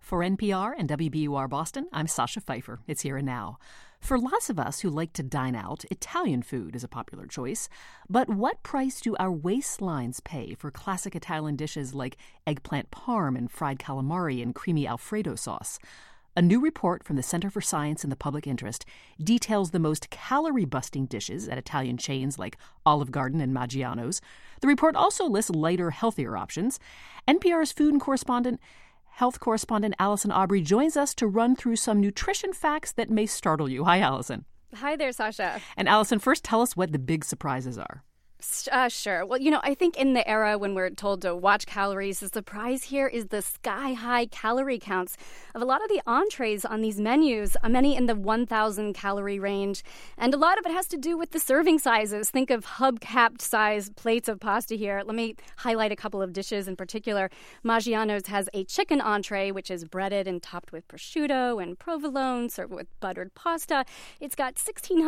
For NPR and WBUR Boston, I'm Sasha Pfeiffer. It's Here and Now. For lots of us who like to dine out, Italian food is a popular choice. But what price do our waistlines pay for classic Italian dishes like eggplant parm and fried calamari and creamy Alfredo sauce? A new report from the Center for Science and the Public Interest details the most calorie-busting dishes at Italian chains like Olive Garden and Maggiano's. The report also lists lighter, healthier options. NPR's health correspondent Allison Aubrey joins us to run through some nutrition facts that may startle you. Hi, Allison. Hi there, Sasha. And Allison, first tell us what the big surprises are. Sure. Well, I think in the era when we're told to watch calories, the surprise here is the sky-high calorie counts of a lot of the entrees on these menus, many in the 1,000 calorie range. And a lot of it has to do with the serving sizes. Think of hubcapped size plates of pasta here. Let me highlight a couple of dishes in particular. Maggiano's has a chicken entree, which is breaded and topped with prosciutto and provolone, served with buttered pasta. It's got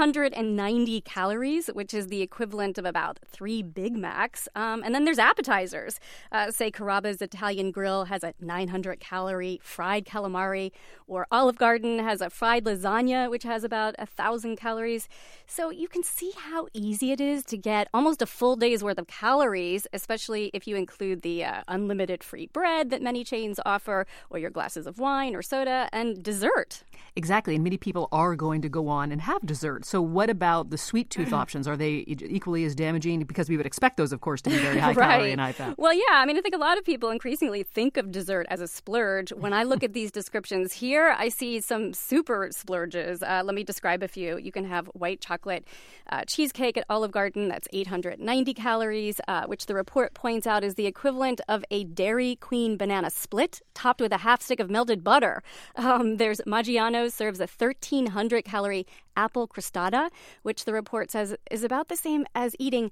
1,690 calories, which is the equivalent of about 3 Big Macs. And then there's appetizers. Say Carrabba's Italian Grill has a 900-calorie fried calamari, or Olive Garden has a fried lasagna, which has about 1,000 calories. So you can see how easy it is to get almost a full day's worth of calories, especially if you include the unlimited free bread that many chains offer, or your glasses of wine or soda, and dessert. Exactly, and many people are going to go on and have dessert. So what about the sweet tooth options? Are they equally as damaging? Because we would expect those, of course, to be very high calorie and high fat. Well, yeah. I think a lot of people increasingly think of dessert as a splurge. When I look at these descriptions here, I see some super splurges. Let me describe a few. You can have white chocolate cheesecake at Olive Garden. That's 890 calories, which the report points out is the equivalent of a Dairy Queen banana split topped with a half stick of melted butter. There's Maggiano's serves a 1,300-calorie apple crostata, which the report says is about the same as eating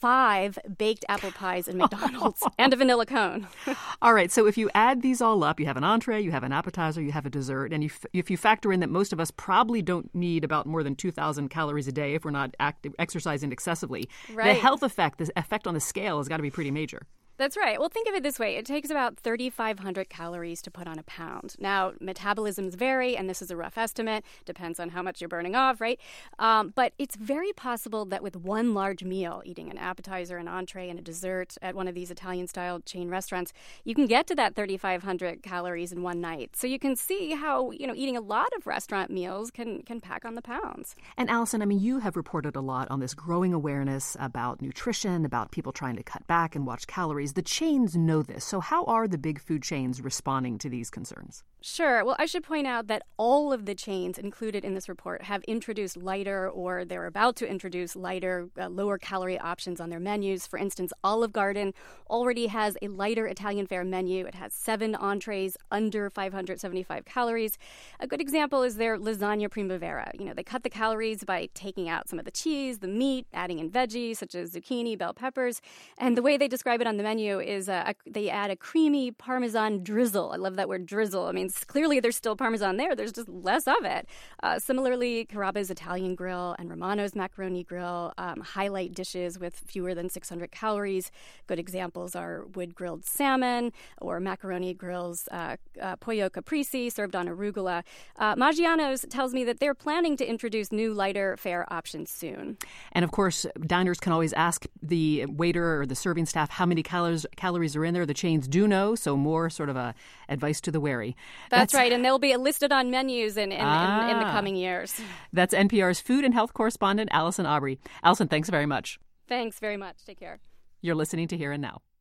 5 baked apple pies in McDonald's and a vanilla cone. All right, so if you add these all up, you have an entree, you have an appetizer, you have a dessert, and if you factor in that most of us probably don't need about more than 2,000 calories a day if we're not exercising excessively, right. The health effect, the effect on the scale has got to be pretty major. That's right. Well, think of it this way. It takes about 3,500 calories to put on a pound. Now, metabolisms vary, and this is a rough estimate. Depends on how much you're burning off, right? But it's very possible that with one large meal, eating an appetizer, an entree, and a dessert at one of these Italian-style chain restaurants, you can get to that 3,500 calories in one night. So you can see how, eating a lot of restaurant meals can pack on the pounds. And Allison, you have reported a lot on this growing awareness about nutrition, about people trying to cut back and watch calories. The chains know this. So how are the big food chains responding to these concerns? Sure. Well, I should point out that all of the chains included in this report have introduced lighter, or they're about to introduce lighter, lower calorie options on their menus. For instance, Olive Garden already has a lighter Italian fare menu. It has 7 entrees under 575 calories. A good example is their lasagna primavera. They cut the calories by taking out some of the cheese, the meat, adding in veggies such as zucchini, bell peppers. And the way they describe it on the menu is they add a creamy Parmesan drizzle. I love that word drizzle. Clearly there's still Parmesan there. There's just less of it. Similarly, Carrabba's Italian Grill and Romano's Macaroni Grill highlight dishes with fewer than 600 calories. Good examples are wood-grilled salmon or Macaroni Grill's pollo caprese served on arugula. Maggiano's tells me that they're planning to introduce new lighter fare options soon. And of course, diners can always ask the waiter or the serving staff how many calories are in there. The chains do know, so more sort of a advice to the wary. That's right, and they'll be listed on menus in the coming years. That's NPR's food and health correspondent, Allison Aubrey. Allison, thanks very much. Thanks very much. Take care. You're listening to Here and Now.